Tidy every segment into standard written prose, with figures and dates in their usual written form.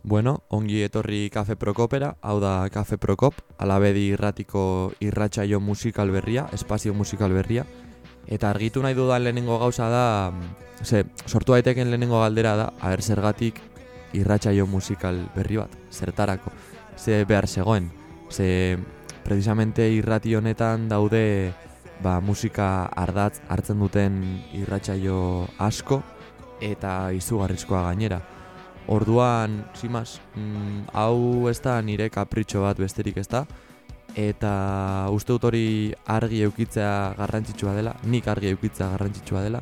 Bueno, ongi etorri Kafe Prokopera, hau da Kafe Prokop, Alabedi irratiko irratsaio musikal berria, espazio musikal berria. Eta argitu nahi dudan lehenengo gauza da, sortu daiteken lehenengo galdera da, aber zergatik irratsaio musikal berri bat, zertarako, ze behar zegoen. Ze precisamente irrati honetan daude musika ardatz hartzen duten irratsaio asko eta izugarrizkoa gainera. Orduan, simaz, hau ez da nire kapritxo bat besterik ez da, eta uste dut hori argi eukitzea garrantzitsua dela, nik argi eukitzea garrantzitsua dela,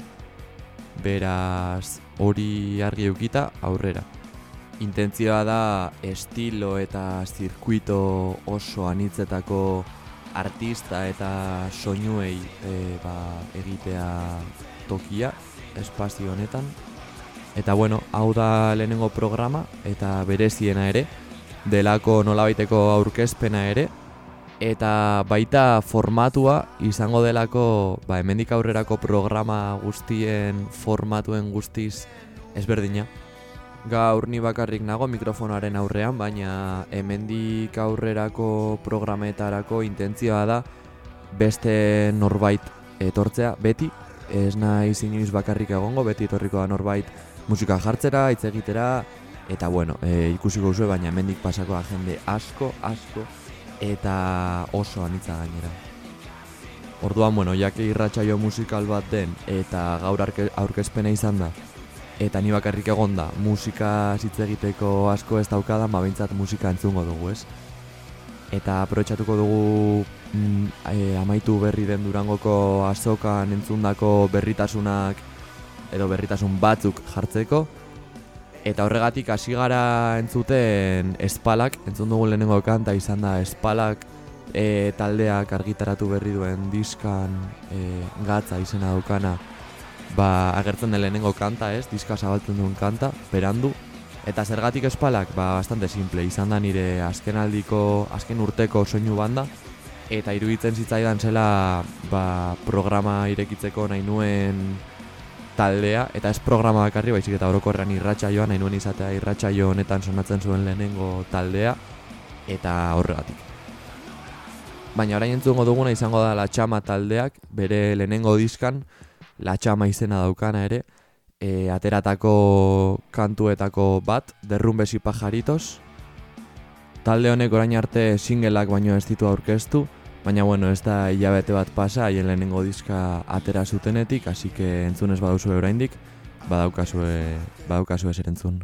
beraz hori argi eukita aurrera. Intentzioa da estilo eta zirkuito oso anitzetako artista eta soinuei egitea tokia espazio honetan. Eta bueno, hau da lehenengo programa eta bereziena ere, delako nolabaiteko aurkezpena ere, eta baita formatua izango delako hemendik aurrerako programa guztien formatuen guztiz ezberdina. Gaur ni bakarrik nago mikrofonoaren aurrean, baina hemendik aurrerako programetarako intentzioa da beste norbait etortzea, beti, ez naiz inoiz bakarrik egongo, beti etorriko da norbait musika jartzera, hitz egitera, eta bueno, ikusiko duzue, baina hemendik pasako jende asko, eta oso anitza gainera. Orduan, bueno, jake irratsaio musikal bat den, eta gaur aurkezpena izan da, eta ni bakarrik egon da, musika hitz egiteko asko ez daukadan, behintzat musika entzungo dugu, ez? Eta aprobetxatuko dugu amaitu berri den Durangoko azokan entzundako berritasunak edo berritasun batzuk jartzeko. Eta horregatik hasi gara entzuten Espalak, entzun dugu lehenengo kanta izan da Espalak taldeak argitaratu berri duen diskan Gatza izena daukana agertzen den lehenengo kanta, ez? Diska zabaltzen duen kanta, berandu. Eta zergatik Espalak? Bastante simple, izan da nire azken urteko soinu banda, eta iruditzen zitzaidan zela programa irekitzeko nahi nuen taldea, eta ez programa bakarri, baizik eta orokorrean irratsaioa, nahi nuen izatea irratsaio honetan sonatzen zuen lehenengo taldea, eta horregatik. Baina orain entzungo duguna izango da La Txama taldeak, bere lehenengo diskan, La Txama izena daukana ere, ateratako kantuetako bat, Derrumbes y pajaritos. Talde honek orain arte singleak baino ez ditu aurkeztu, baina bueno, ez da hilabete bat pasa, haien lehenengo diska atera zutenetik, así que entzun ez baduzue oraindik, badaukazue zer entzun.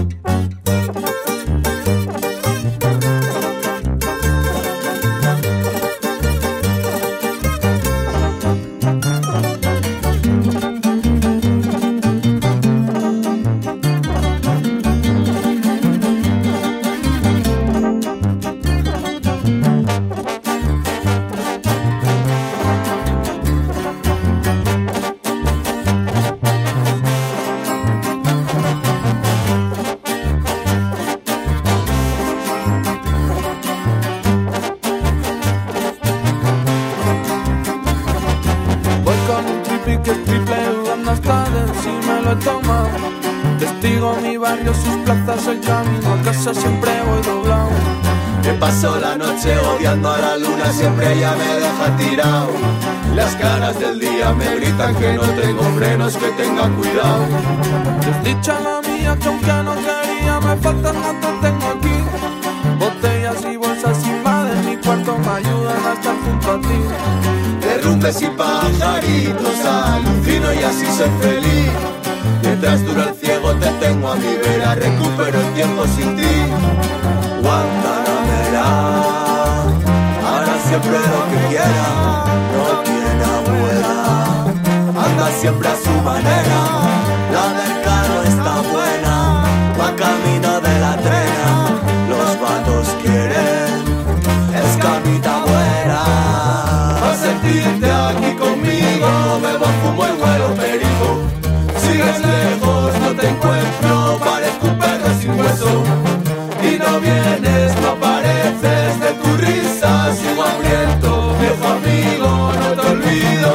Sus plazas, el camino a casa siempre voy doblado. Me paso la noche odiando a la luna, siempre ella me deja tirado. Las caras del día me gritan que no tengo frenos, que tenga cuidado. Desdicha la mía que aunque no quería me faltan, no te tengo aquí. Botellas y bolsas invaden mi cuarto, me ayudan a estar junto a ti. Derrumbes y pajaritos, alucino y así soy feliz. Mientras dura el ciego te tengo a mi vera, recupero el tiempo sin ti. Guantanamera, hará siempre lo que quiera, no tiene abuela, anda siempre a su manera. La del carro está buena, va camino de la trena. Los vatos quieren, es camita buena. Va a sentirte aquí conmigo, bebo, fumo y huelo perico. Sigues lejos, no te encuentro, parezco un perro sin hueso. Y no vienes, no apareces, de tu risa sigo hambriento. Viejo amigo, no te olvido.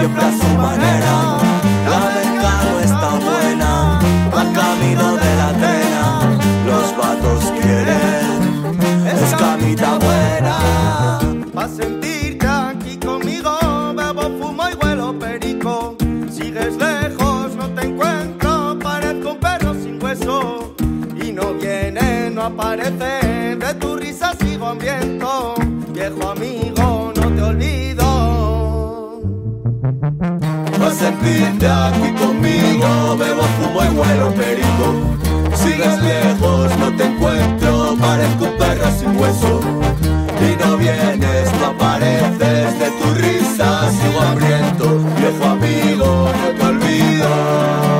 siempre a su manera. La del carro está buena, va camino de la trena. Los vatos quieren escamita buena. Pa' sentirte aquí conmigo, bebo, fumo y huelo perico. Sigues lejos, no te encuentro, parezco un perro sin hueso. Y no viene, no aparece, de tu risa sigo hambriento. Viejo amigo, no te olvido. Pa' sentirte aquí conmigo, bebo, fumo y huelo perico. Sigues lejos, no te encuentro, parezco un perro sin hueso. Y no vienes, no apareces, de tu risa sigo hambriento. Viejo amigo, no te olvido.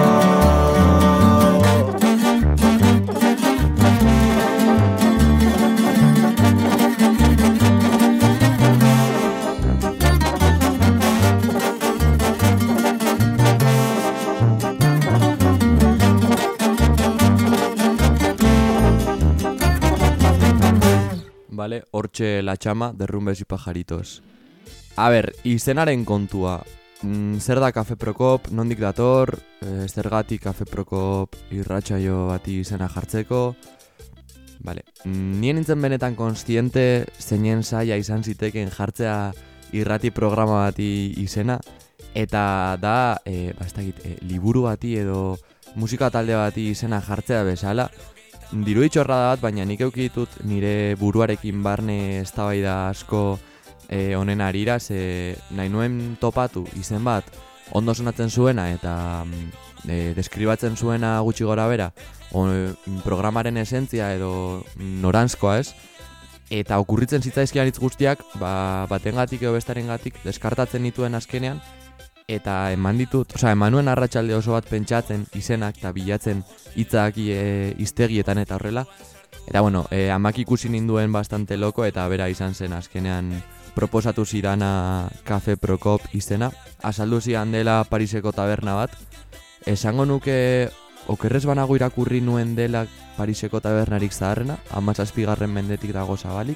Vale, hortxe La Chama, Derrumbes y Pajaritos. A ber, izenaren kontua. Zer da Kafe Prokop, nondik dator, zergatik Kafe Prokop irratsaio bati izena jartzeko. Vale, nien nintzen benetan konstiente zeinen zaila izan ziteken jartzea irrati programa bati izena. Eta da, liburu bati edo musika talde bati izena jartzea bezala. Diru itxorra da bat, baina nik eukitut nire buruarekin barne eztabaida asko honen harira, ze nahi nuen topatu izen bat ondo sonatzen zuena eta deskribatzen zuena gutxi gora bera, programaren esentzia edo noranzkoa ez, eta okurritzen zitzaizkian hitz guztiak, batengatik edo bestarengatik deskartatzen nituen azkenean, eta eman nuen arratsalde oso bat pentsatzen izenak eta bilatzen hitzak hiztegietan eta horrela. Eta bueno, amak ikusi ninduen bastante loko eta bera izan zen azkenean proposatu zidana Kafe Prokop izena. Azaldu zidan dela Pariseko taberna bat. Esango nuke okerrez banago irakurri nuen dela Pariseko tabernarik zaharrena, 17. mendetik dago zabalik.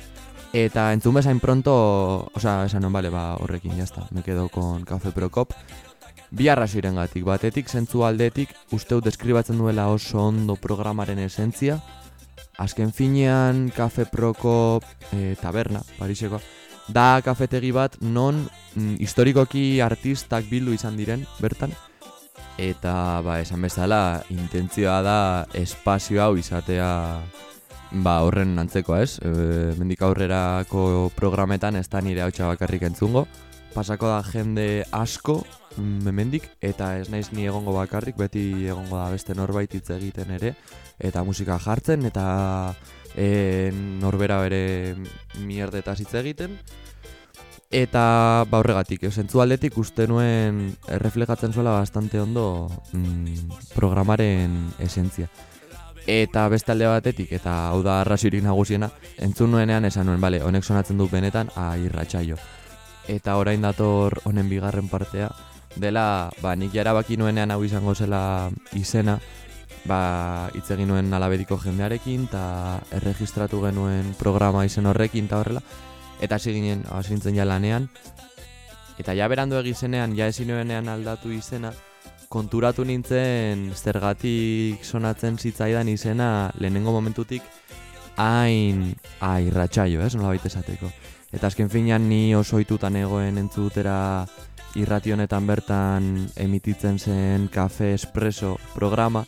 Eta entzun bezain pronto, esan non, bale, horrekin, jazta, me quedo con Kafe Prokop. Bi arrazoirengatik, batetik, zentzu aldetik, uste deskribatzen duela oso ondo programaren esentzia. Azken finean, Kafe Prokop taberna, Parisekoa, da kafetegi bat non historikoki artistak bildu izan diren, bertan. Eta, esan bezala, intentzioa da espazio hau izatea horren antzekoa ez, mendik aurrerako programetan ez da nire hautsa bakarrik entzungo. Pasako da jende asko mendik, eta ez naiz ni egongo bakarrik, beti egongo da beste norbait hitz egiten ere, eta musika jartzen, eta norbera bere mierdetaz hitz egiten. Eta horregatik, zentzu aldetik uste nuen erreflejatzen zuela bastante ondo programaren esentzia. Eta beste alde batetik, eta hau da arrazoirik nagusiena, entzun nuenean esan nuen, bale, honek sonatzen du benetan irratsaio. Eta orain dator honen bigarren partea, dela, nik erabaki nuenean hau izango zela izena, hitz egin nuen Alabediko jendearekin, eta erregistratu genuen programa izen horrekin, eta horrela, eta hasi nintzen ja lanean, eta ja berandu egizenean, ja ezin nuenean aldatu izena, konturatu nintzen zergatik sonatzen zitzaidan izena lehenengo momentutik hain irratsaio, nola baita esateko. Eta azken finean ni oso ohitutan egoen entzutera irrati honetan bertan emititzen zen Kafe Espresso programa,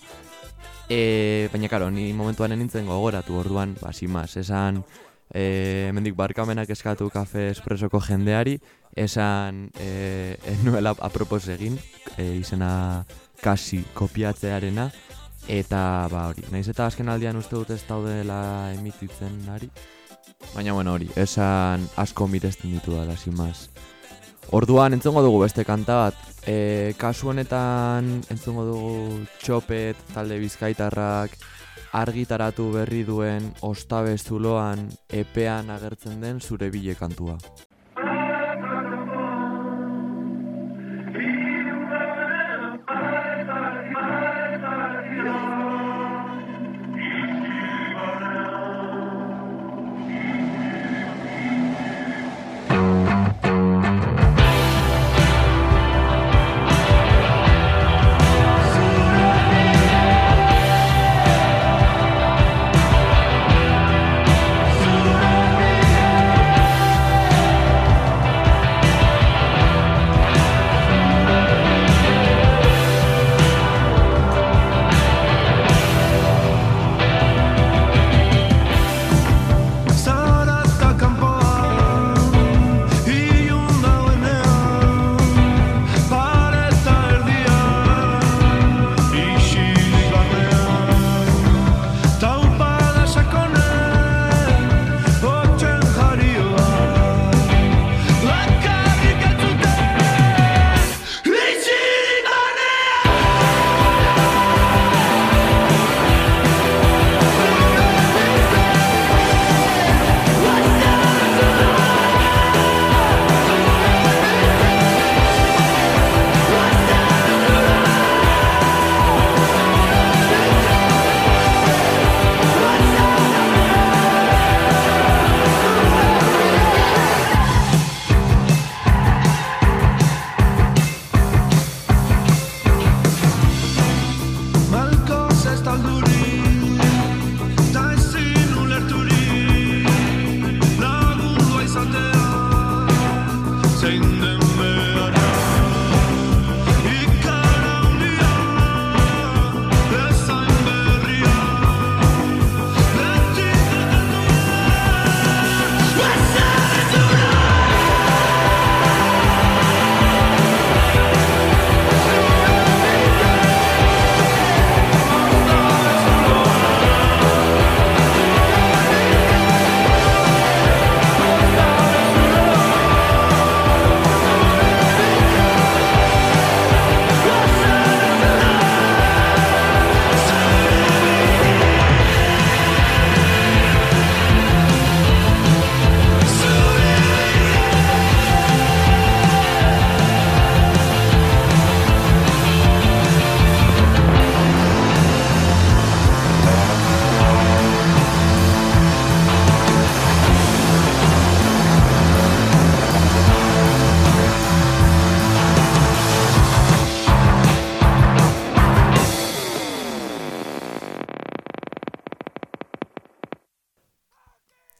baina karo, ni momentuan nintzen gogoratu orduan, simaz, esan hemendik barkamenak eskatu Kafe Espressoko jendeari, esan nuela apropos egin, izena kasi kopiatzearena, eta hori, naiz eta azken aldian uste dut ez daudela emititzen ari, baina hori, esan asko miresten ditu dala, simaz. Orduan entzungo dugu beste kanta bat, kasu honetan entzungo dugu Txopet talde bizkaitarrak argitaratu berri duen Ostabe Zuloan epean agertzen den Zure bile kantua.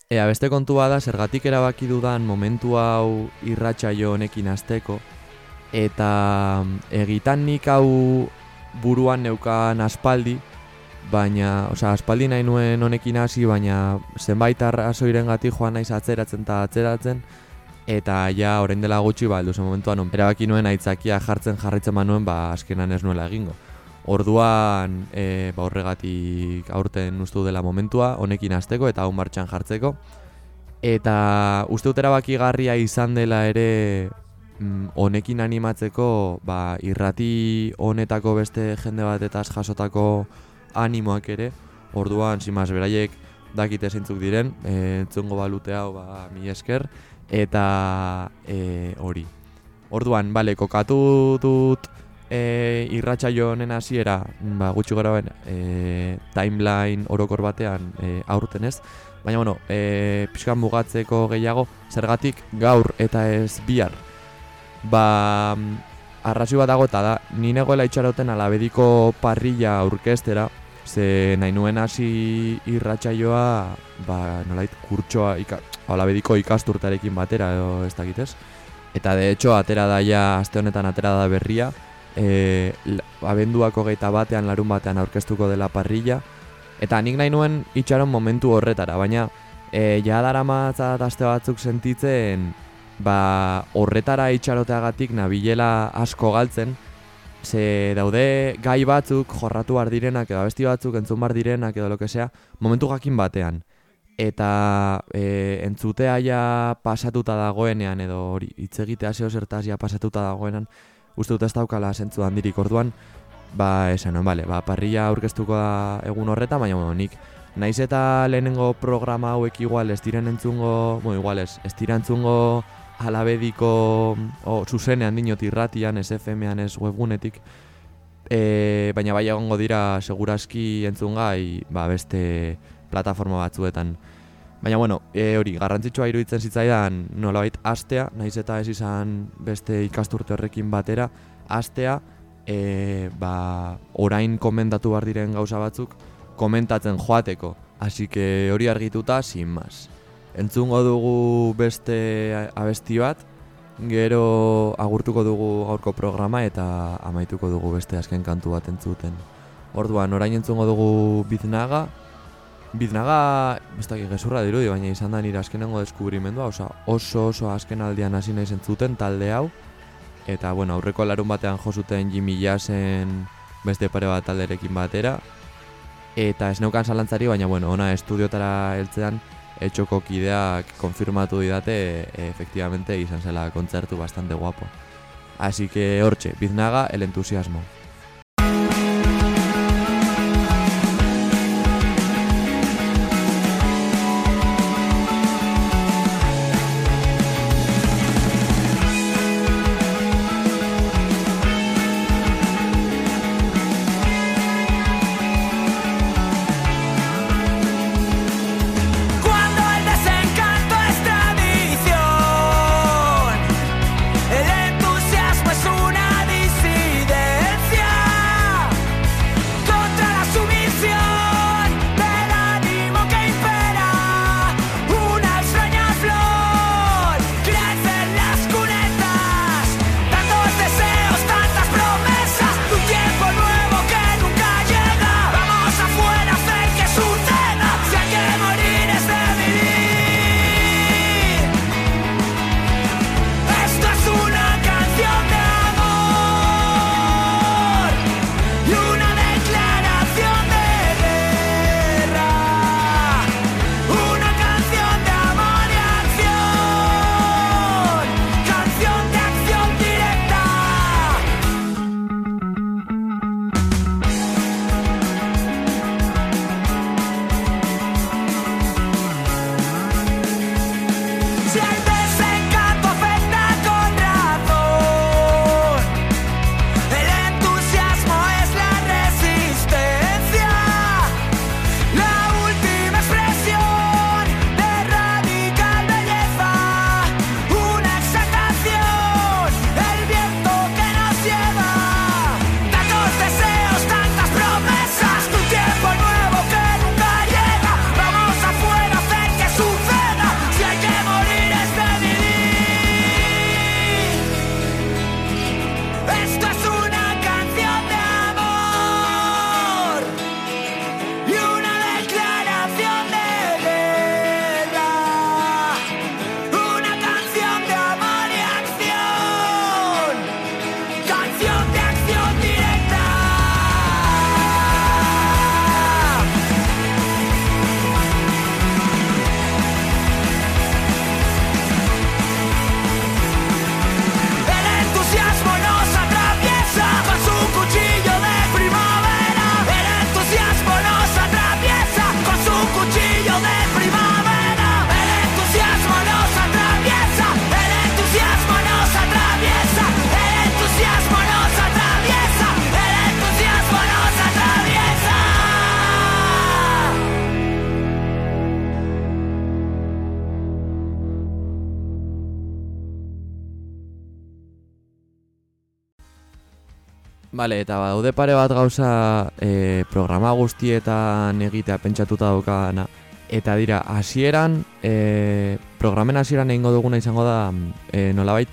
Beste kontua da, zergatik erabaki dudan momentu hau irratsaio honekin hasteko, eta egitan nik hau buruan neukan aspaldi, baina, aspaldi nahi nuen honekin hasi, baina zenbait arrazoirengatik joan naiz atzeratzen, eta ja orain dela gutxi heldu zen momentuan erabaki nuen aitzakia jarraitzen manuen, azkenan ez nuela egingo. Orduan, horregatik aurten uste dela momentua honekin hasteko eta hau martxan jartzeko. Eta uste dut erabakigarria izan dela ere honekin animatzeko irrati honetako beste jende batetaz jasotako animoak ere. Orduan, simaz, beraiek dakite zeintzuk diren, entzungo balute hau, mila esker. Eta hori. Orduan, kokatu dut irratsaio honen hasiera, gutxi gora timeline orokor batean aurten ez. Baina, pixkan mugatzeko gehiago, zergatik gaur eta ez bihar. Arrazoi bat dago eta da, ni negoela itxaroten Alabediko parrilla aurkestera, ze nahi nuen hasi irratsaioa, nolait kurtsoa, Alabediko ikasturtarekin batera edo ez dakitez. Eta de hecho, atera da ja, aste honetan atera da berria, abenduako 21 larun batean aurkeztuko dela parrilla. Eta nik nahi nuen itxaron momentu horretara, baina ja daramatzat aste batzuk sentitzen horretara itxaroteagatik nabilela asko galtzen, ze daude gai batzuk jorratu bar direnak edo abesti batzuk entzun bar direnak edo lokesea momentu jakin batean. Eta entzutea ja pasatuta dagoenean edo hori hitz egitea zeo zertaz ja pasatuta dagoenean, uste dut ez daukala zentzu handirik. Orduan, esan nuen, parrilla aurkeztuko da egun horretan, baina nik naiz eta lehenengo programa hauek igual ez diren entzungo, ez dira entzungo Alabediko zuzenean dinot irratian, ez FM-an, ez webgunetik, baina bai egongo dira segurazki entzungai beste plataforma batzuetan. Baina hori, garrantzitsua iruditzen zitzaidan nolabait hastea, naiz eta ez izan beste ikasturte horrekin batera, hastea, orain komendatu behar diren gauza batzuk komentatzen joateko. Así que hori argituta, sin más. Entzungo dugu beste abesti bat, gero agurtuko dugu gaurko programa eta amaituko dugu beste azken kantu bat entzuten. Orduan, orain entzungo dugu Biznaga, ez dakit gezurra dirudi, baina izan da nire azkenengo deskubrimendua, oso azken aldian hasi naiz entzuten talde hau. Eta, aurreko larun batean josuten Jimmy Jazzen beste pare bat talderekin batera. Eta ez neukan zalantzari, baina, ona estudiotara heltzean, etxoko kideak konfirmatu didate, efectivamente izan zela kontzertu bastante guapo. Así que, hortxe, Biznaga, el entusiasmo. El entusiasmo es una disidencia. Bale, eta daude pare bat gauza programa guztietan egitea pentsatuta daukadana. Eta dira, hasieran, programen hasieran egingo duguna izango da, nolabait,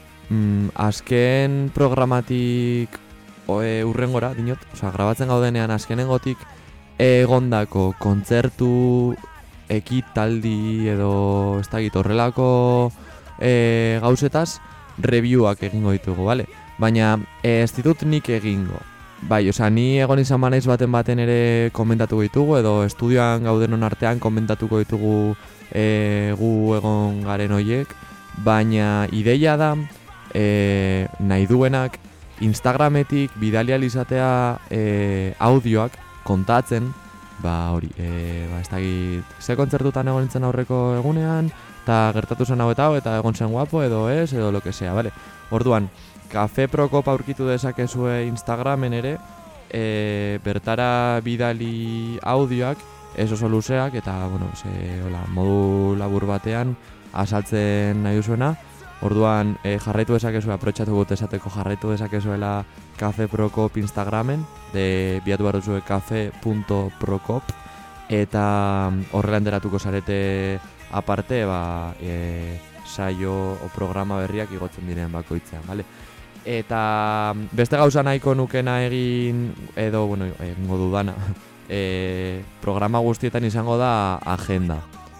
azken programatik urrengora, dinot, osea, grabatzen gaudenean azkenengotik egondako kontzertu, ekitaldi edo ez dakit horrelako gauzetaz reviewak egingo ditugu, bale? Baina ez ditut nik egingo. Bai, osea, ni egon izan banaiz baten ere komentatuko ditugu edo estudioan gaudenon artean komentatuko ditugu gu egon garen hoiek, baina ideia da nahi duenak Instagrametik bidali ahal izatea audioak kontatzen, hori, ez dakit, ze kontzertutan egon nintzen aurreko egunean, eta gertatu zen hau eta egon zen guapo edo ez, edo lo que sea, bale? Orduan, Cafe Prokop aurkitu dezakezue Instagramen ere, bertara bidali audioak, ez oso luzeak, eta, bueno, modu labur batean azaltzen nahi duzuena. Orduan, jarraitu dezakezue, aprotxatu gut esateko jarraitu dezakezuela Cafe Prokop Instagramen, biatu behar duzue cafe.prokop, eta horrela enteratuko zarete aparte, saio o programa berriak igotzen diren bakoitzean, bale? Eta beste gauza nahiko nukena egin, edo, bueno, egingo dudana, programa guztietan izango da agenda.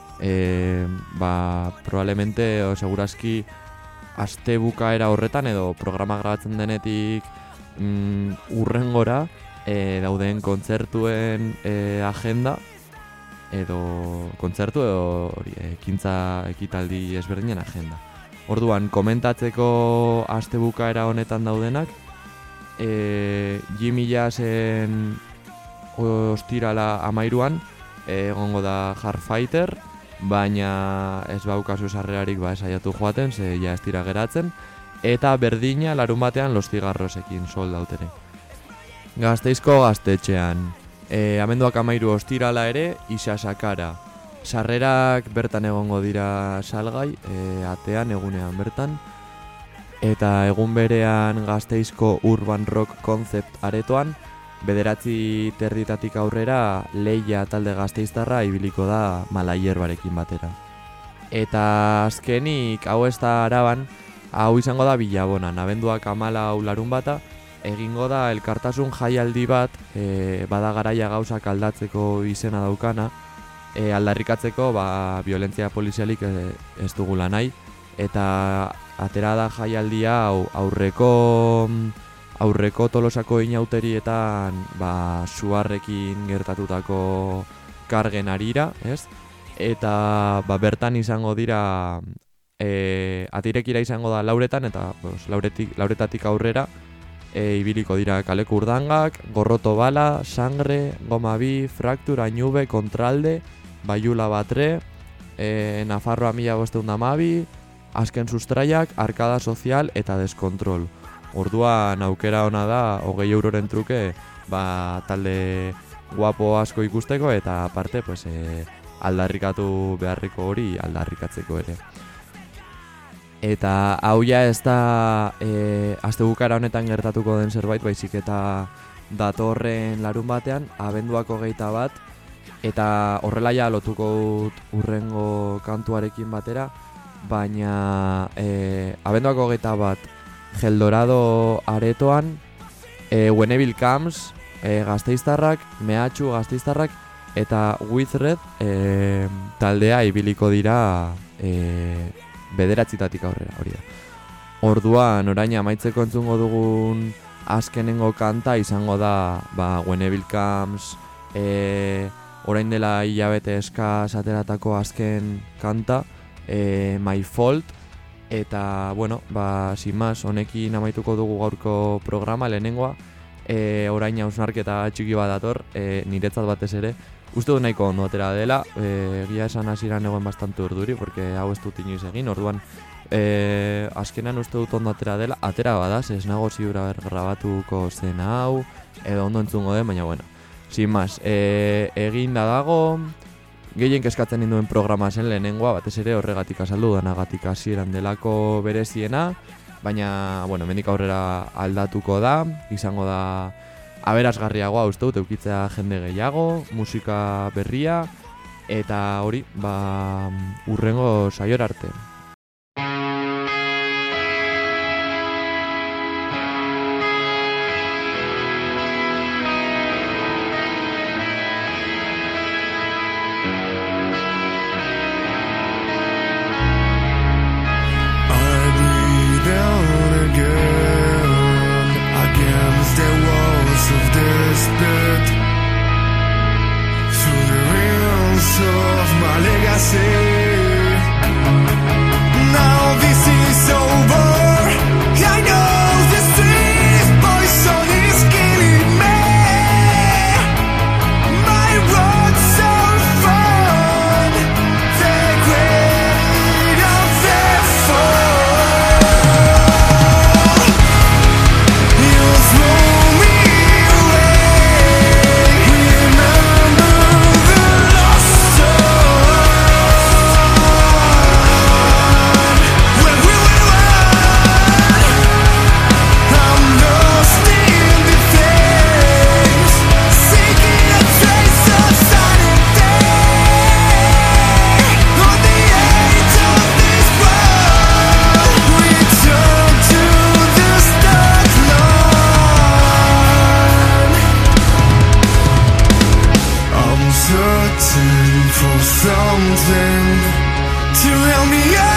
Probablemente, o segurazki, aste bukaera horretan edo programa grabatzen denetik urrengora dauden kontzertuen agenda edo kontzertu edo ekintza ekitaldi ezberdinen agenda. Orduan, komentatzeko aste bukaera honetan daudenak, Jimmy Jazzen ostirala 13an egongo da Hardfighter, baina ez baukazu sarrerarik esaiatu joaten, ze ja ez dira geratzen, eta berdina larun batean Los Cigarrosekin sold out ere. Gasteizko gaztetxean, amenduak 13 ostirala ere, Isasakara. Sarrerak bertan egongo dira salgai, atean egunean bertan, eta egun berean Gasteizko Urban Rock Concept aretoan, 9:30 aurrera Leia talde gasteiztarra ibiliko da Malaierbarekin batera. Eta azkenik, hau ez da Araban, hau izango da Bilabonan, abenduak 14 larun bata, egingo da elkartasun jaialdi bat, bada garaia gauzak aldatzeko izena daukana, aldarrikatzeko violentzia polizialik ez dugula nahi, eta atera da jaialdia aurreko Tolosako inauterietan suarrekin gertatutako kargen harira, ez? Eta bertan izango dira, atirekira izango da lauretan, eta lauretatik aurrera ibiliko dira kaleko urdangak, gorroto bala, sangre, goma bi, fraktura, añube, kontralde, baiula batre, Nafarroa 1512, azken sustraiak, arkada sozial eta deskontrol. Orduan aukera ona da 20 euroren truke talde guapo asko ikusteko eta aparte aldarrikatu beharriko hori aldarrikatzeko ere. Eta hau ja ez da astebukara honetan gertatuko den zerbait, baizik eta datorren larun batean, abenduak 21, eta horrela ja lotuko urrengo kantuarekin batera, baina abenduak 21 Geldorado aretoan, Whenever Comes gasteiztarrak, Mehatxu gasteiztarrak eta With Red taldea ibiliko dira 9:00 aurrera, hori da. Orduan, orain amaitzeko entzungo dugun azkenengo kanta izango da Whenever Comes, orain dela hilabete eskas ateratako azken kanta, My Fault. Eta, bueno, sin más, honekin amaituko dugu gaurko programa, lehenengoa. Orain hausnarketa txiki bat dator, niretzat batez ere. Uste du nahiko ondo atera dela, egia esan hasieran egoen bastante urduri, porque hau ez dut inoiz egin, orduan azkenan uste dut ondo atera dela, atera badaz, ez nago ziura grabatuko zen hau, edo ondo entzungo den, baina bueno. Sin más, egin da dago, gehien kezkatzen ninduen programa zen lehenengoa, batez ere horregatik azaldu danagatik hasieran delako bereziena, baina, bueno, hemendik aurrera aldatuko da, izango da aberasgarriagoa uste dut, eukitzea jende gehiago, musika berria, eta hori, urrengo saiora arte. searching for something to help me out.